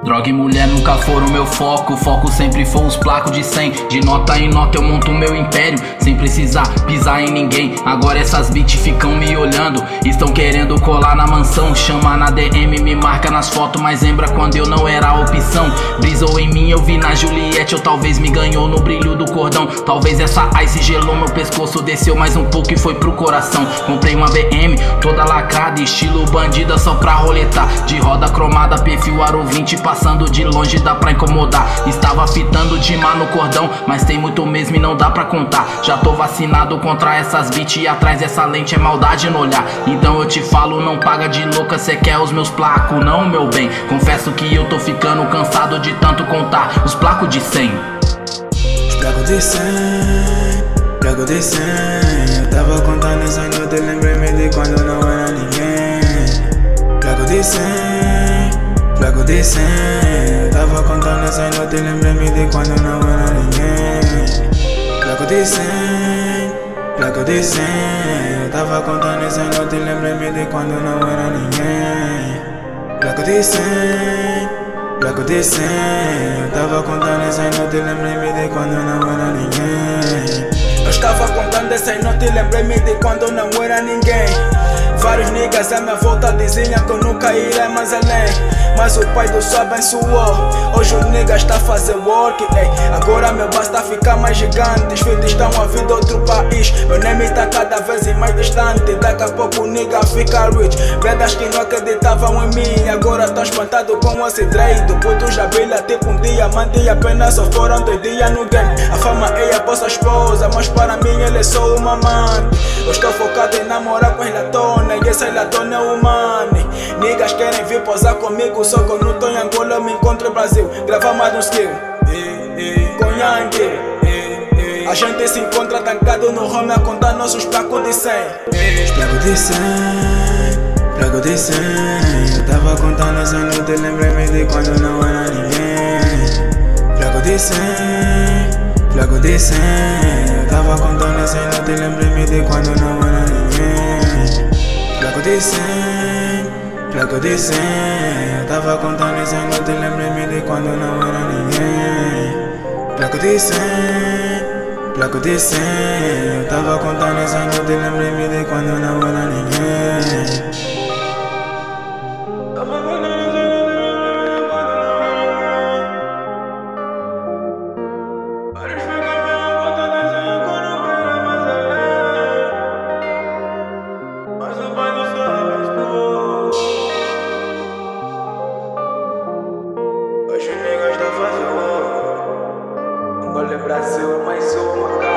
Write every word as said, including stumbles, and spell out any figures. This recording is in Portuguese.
Droga e mulher nunca foram meu foco, o foco sempre foi os placos de cem. De nota em nota eu monto meu império, sem precisar pisar em ninguém. Agora essas bitch ficam me olhando, estão querendo colar na mansão. Chama na D M, me marca nas fotos, mas lembra quando eu não era a opção. Brisou em mim, eu vi na Juliette, ou talvez me ganhou no brilho do cordão. Talvez essa ice gelou meu pescoço, desceu mais um pouco e foi pro coração. Comprei uma B M, toda lacrada, estilo bandida só pra roletar. De roda cromada, perfil aro vinte, passando de longe dá pra incomodar. Estava fitando de má no cordão, mas tem muito mesmo e não dá pra contar. Já tô vacinado contra essas bitch e atrás dessa lente é maldade no olhar. Então eu te falo, não paga de louca, cê quer os meus placos, não meu bem. Confesso que eu tô ficando cansado de tanto contar os placos de cem. Os placos de cem, placo de cem. Eu tava contando essa noite, lembrei-me de quando não era ninguém. Placo de cem, placo de cem. Eu tava contando essa noite, lembrei-me de quando não era ninguém. Placo de cem, placo de cem. Eu tava contando essa noite, lembrei-me de quando não era ninguém. Placo de cem, placo de cem. Eu tava contando essa noite, lembrei-me de quando não era ninguém. Eu estava contando essa noite, lembrei-me de quando não era ninguém. Vários niggas à minha volta diziam que eu nunca irei mais além, mas o pai do céu abençoou. Hoje o nigga está a fazer work, ei. Agora meu bass está a ficar mais gigante. Os filhos estão a vir de outro país, meu name está cada vez mais distante. Daqui a pouco o nigga fica rich. Bedas que não acreditavam em mim, agora estão espantados com esse trade. Puto já brilha tipo um diamante e apenas só foram dois dias no game. A fama é a vossa esposa, mas para mim ele é só uma amante. Eu estou focado em namorar com as latonas e essa latona é humana. Niggas querem vir posar comigo, só que eu não tô em Angola, eu me encontro no Brasil. Gravar mais um skill com Yankee. A gente se encontra tancado no home a contar nossos placos de cem. Os placos de cem, placo de cem. Eu tava contando essa noite, lembrei-me de quando não era ninguém. Placo de cem, placo de cem. Eu tava contando essa noite, lembrei-me de quando não era ninguém. Placo de cem, placo de cem. Eu tava contando essa noite, lembrei-me de quando não era ninguém. Placo de cem, placo de cem. Eu tava contando essa noite, lembrei-me de quando não era ninguém. Hoje o nigga está fazendo. Olha, Brasil é mais uma.